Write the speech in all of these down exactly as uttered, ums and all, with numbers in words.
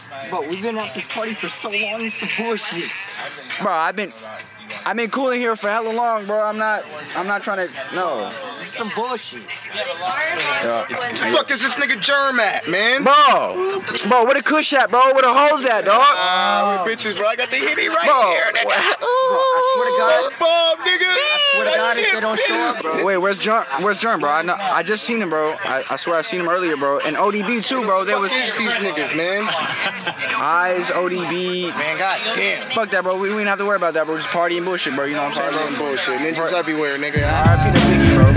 Bro, we've been at this party for so long, it's some bullshit. Bro, I've been I've been cooling here for hella long, bro. I'm not I'm not trying to no. This is some bullshit. Yeah. Fuck is this nigga Germ at, man? Bro, bro, where the kush at, bro? Where the hoes at, dog? Ah, uh, we bitches, bro. I got the hitty right bro, here, nigga. Bro, I swear to God. Bob, nigga. I swear to God, if they don't show up, bro. Wait, where's Germ? Where's Germ, bro? I know, I just seen him, bro. I, I swear I seen him earlier, bro. And O D B too, bro. There was these niggas, man. Eyes, O D B. Man, goddamn. Fuck that, bro. We, we ain't have to worry about that, bro. Just party and bullshit, bro. You know what I'm saying, bro? Party and bullshit. Ninjas everywhere, nigga. R I P to Biggie, bro.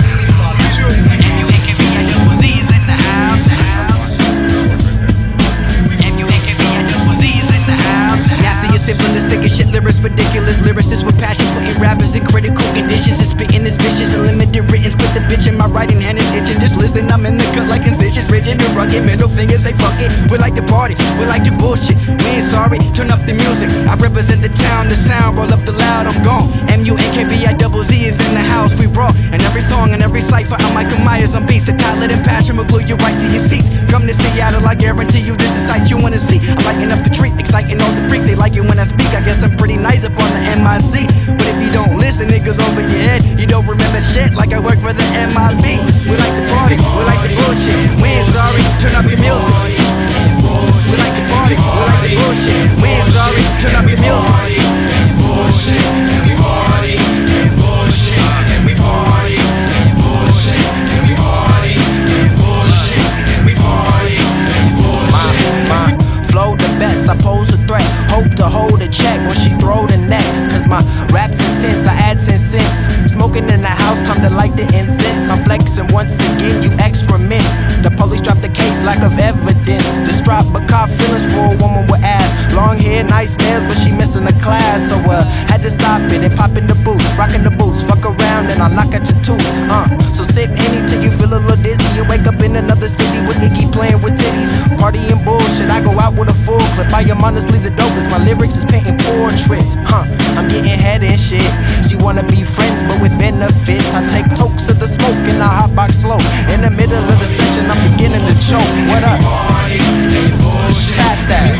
Simple as sick as shit, lyrics ridiculous. Lyricists with passion, putting rappers in critical conditions and spitting is vicious. Unlimited writtens with the bitch in my writing hand is itching. Just listen, I'm in the cut like incisions, rigid and rugged. Middle fingers, they fuck it. We like to party, we like to bullshit. We ain't sorry, turn up the music. I represent the town, the sound, roll up the loud, I'm gone. M U N K B I double Z is in the house, we raw. And every song and every cipher, I'm Michael Myers, I'm beast. A talent and passion will glue you right to your seats. Come to Seattle, I guarantee you this is sight you wanna see. I'm lighting up the tree, exciting all the freaks, they like it when I speak. I guess I'm pretty nice up on the M I C. But if you don't listen, it goes over your head. You don't remember shit like I work for the M I B. We like the party, we like the bullshit. We ain't sorry, turn up your music. We like the party, we like the bullshit. We ain't sorry, turn up your music. Bullshit, and we party, and bullshit, and we party, and bullshit, and we party, and bullshit, and we party, and bullshit. My, my flow the best, I pose a threat. Hope to hold a check when she throw the net. Cause my rap's intense, I add ten cents. Smoking in the house, time to light the incense. I'm flexing once again, you excrement. The police drop the case, lack of evidence. Distraught but caught feelings for a woman with ass. Long hair, nice nails, but she missing a class. So uh, had to stop it and pop in the booth. Rocking the boots, fuck around and I'll knock at your tooth. Uh, so sip any till you feel a little dizzy. You wake up in another city with Iggy playing with titties. Party and bullshit, I go out with a full clip. I am honestly the dopest, my lyrics is painting portraits. Huh, I'm getting head and shit. She wanna be friends but with benefits. I take tokes of the smoke and I hotbox slow. In the middle of the session I'm beginning to choke. What up? Pass that.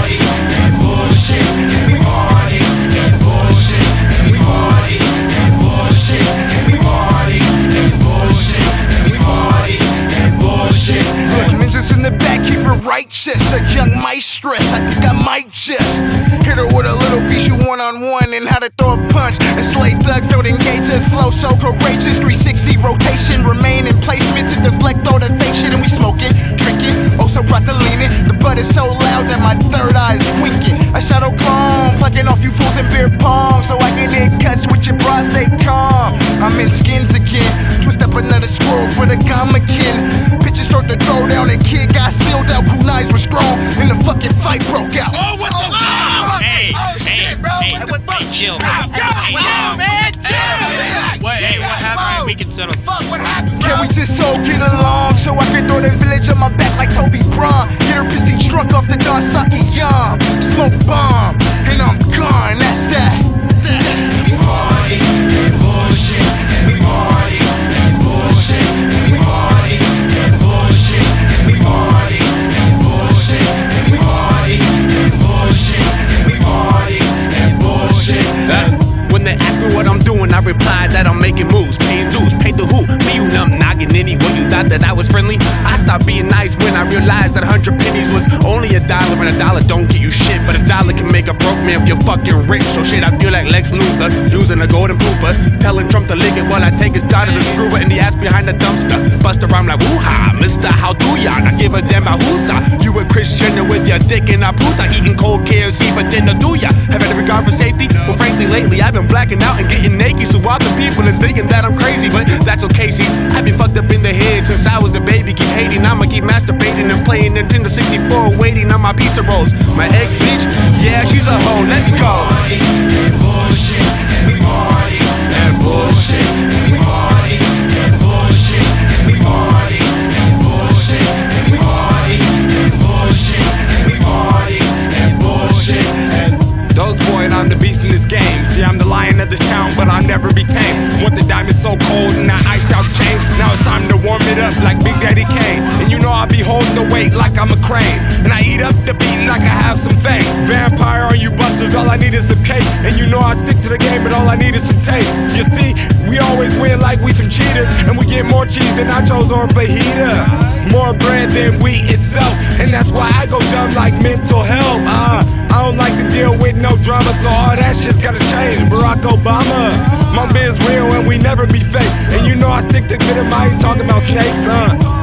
Ninjas in the back, keep it righteous. A young mistress, I think I might just hit her with a little piece you one-on-one and how to throw a punch. And slay thugs, don't engage us, flow so courageous. three sixty rotation, remain in placement to deflect all the fake shit. And we smoking, drinking, also brought the leaning. The bud is so loud that my third eye is winking. I shadow clone, plucking off you fools in beer pong, so I can hit cuts with your bras, they calm. I'm in skins again, twist up another scroll for the gamakin. Bitches start to throw down and kid got sealed out, kunais were strong, and the fucking fight broke out. Oh, what the fuck? Hey, oh, hey, shit, bro. hey, What the fuck? hey, chill. Yo, Hey, yo, hey, yo, man, chill. What, hey, what happened? We can settle. Fuck, what happened, bro? Can we just all get along so I can throw the village on my back like Toby Braun? Get her pissy drunk off the Don Saki Yum. Smoke bomb, and I'm gone, that's that. That. We party, and bullshit, and we party, and bullshit, and we party, and bullshit, and we party, and bullshit, and we party, and bullshit, and we party, and bullshit. When they ask me what I'm doing, I reply that I'm making moves, paying dues, pay the who, me you numb noggin' anyone you thought that I was friendly. I stopped being nice when I realized that a hundred pennies was only a dollar, and a dollar don't get you shit, but a dollar can make a broke man feel fucking rich. So shit, I feel like Lex Luthor using a golden pooper, telling Trump to lick it while I take his daughter to screw it in the ass behind the dumpster. Bust around like woo-ha, Mister How do ya? Not give a damn about who's I. You a Christian with your dick in a puta, eating cold K F C for dinner, do ya? Have any regard for safety? Well, frankly, lately I've been blacking out and getting naked, so all the people is thinking that I'm crazy, but that's okay, see, I've been fucked up in the head since I was a baby, keep hating, I'ma keep masturbating and playing Nintendo sixty-four, waiting on my pizza rolls. My ex bitch, yeah, she's a hoe, let's go. And bullshit, and we party, and bullshit, and we party, and bullshit, and we party, and bullshit, and we party, and bullshit, and we party, and bullshit, and Those boy and I'm the beast in this game. See, I'm the lion of this town, but I'll never be tamed. Want the diamond so cold and that iced out chain. Now it's time to warm it up like Big Daddy Kane. And you know I'll be holding the weight like I'm a crane. And I eat up the beat like I have I need is some tape. You see, we always win like we some cheaters, and we get more cheese than nachos or fajita. More bread than wheat itself, and that's why I go dumb like mental health. Uh, I don't like to deal with no drama, so all that shit's gotta change. Barack Obama, my man's real and we never be fake. And you know I stick to good, I ain't talking about snakes, huh?